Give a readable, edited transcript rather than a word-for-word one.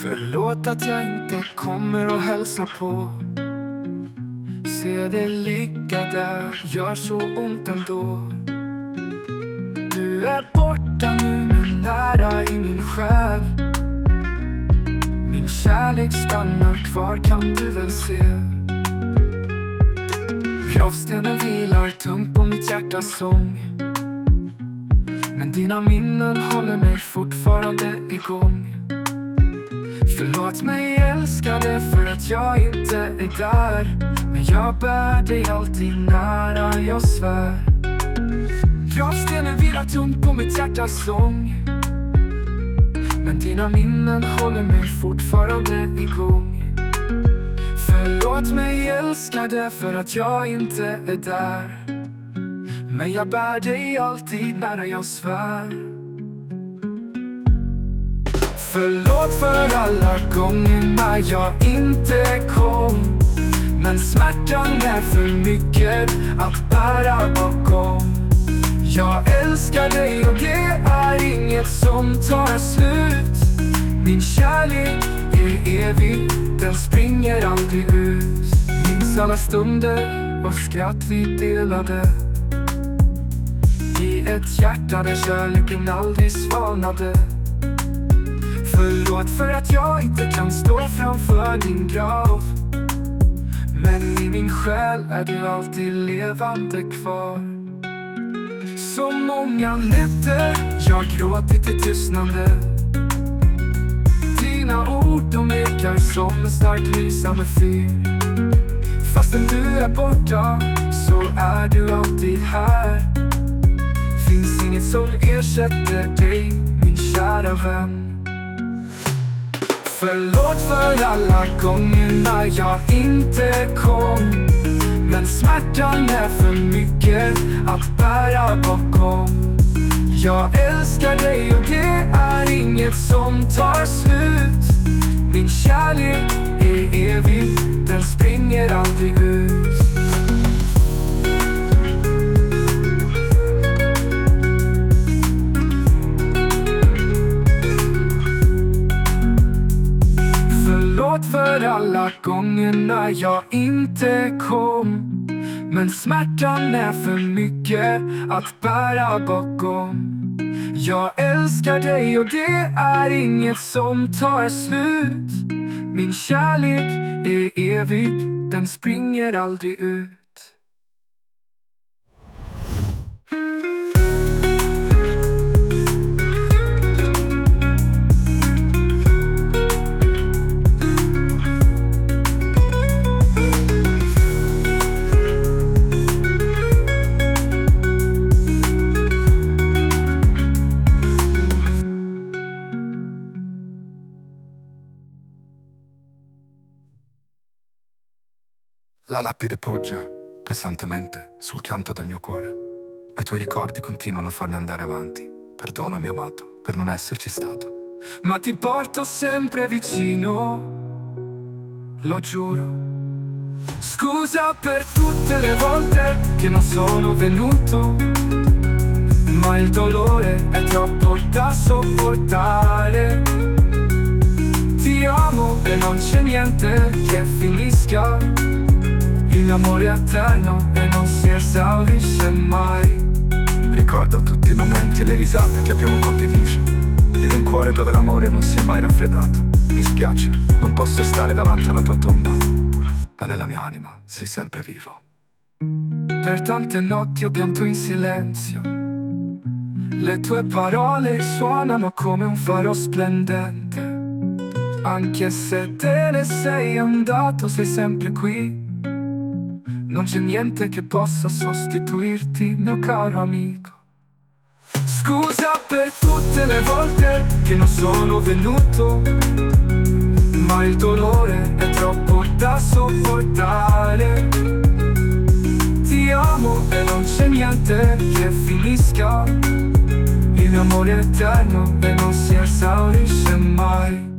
Förlåt att jag inte kommer och hälsa på. Se det ligga där, gör så ont ändå. Du är borta nu men nära i min själ. Min kärlek stannar kvar, kan du väl se. Gravstenen vilar tungt på mitt hjärtas sång. Men dina minnen håller mig fortfarande igång. Förlåt mig älskade för att jag inte är där. Men jag bär dig alltid nära, jag svär. Gravstenen vilar tungt på mitt hjärtas sång. Men dina minnen håller mig fortfarande igång. Förlåt mig älskade för att jag inte är där. Men jag bär dig alltid nära, jag svär. Förlåt för alla gångerna jag inte kom. Men smärtan är för mycket att bära bakom. Jag älskar dig och det är inget som tar slut. Min kärlek är evig, den springer aldrig ut. Minns alla stunder och skratt vi delade. I ett hjärta där kärleken aldrig svalnade. Förlåt för att jag inte kan stå framför din grav. Men i min själ är du alltid levande kvar. Så många nätter jag gråtit i tystnande. Dina ord de ekar som en stark lysande fyr. Fastän du är borta så är du alltid här. Finns inget som ersätter dig, min kära vän. Förlåt för alla gångerna jag inte kom. Men smärtan är för mycket att bära bakom. Jag älskar dig och det är inget som tar slut. Min kärlek är evig, den springer aldrig ut. Förlåt för alla gångerna jag inte kom. Men smärtan är för mycket att bära bakom. Jag älskar dig och det är inget som tar slut. Min kärlek är evig, den springer aldrig ut. La lapide poggia pesantemente sul canto del mio cuore. I tuoi ricordi continuano a farmi andare avanti. Perdonami amato per non esserci stato. Ma ti porto sempre vicino, lo giuro. Scusa per tutte le volte che non sono venuto. Ma il dolore è troppo da sopportare. Ti amo e non c'è niente che finisca. Il mio amore è eterno e non si esaurisce mai. Ricordo tutti i momenti e le risate che abbiamo condiviso. In un cuore dove l'amore non si è mai raffreddato. Mi spiace, non posso stare davanti alla tua tomba. Ma nella mia anima sei sempre vivo. Per tante notti ho pianto in silenzio. Le tue parole suonano come un faro splendente. Anche se te ne sei andato, sei sempre qui. Non c'è niente che possa sostituirti, mio caro amico. Scusa per tutte le volte che non sono venuto. Ma il dolore è troppo da sopportare. Ti amo e non c'è niente che finisca. Il mio amore è eterno e non si esaurisce mai.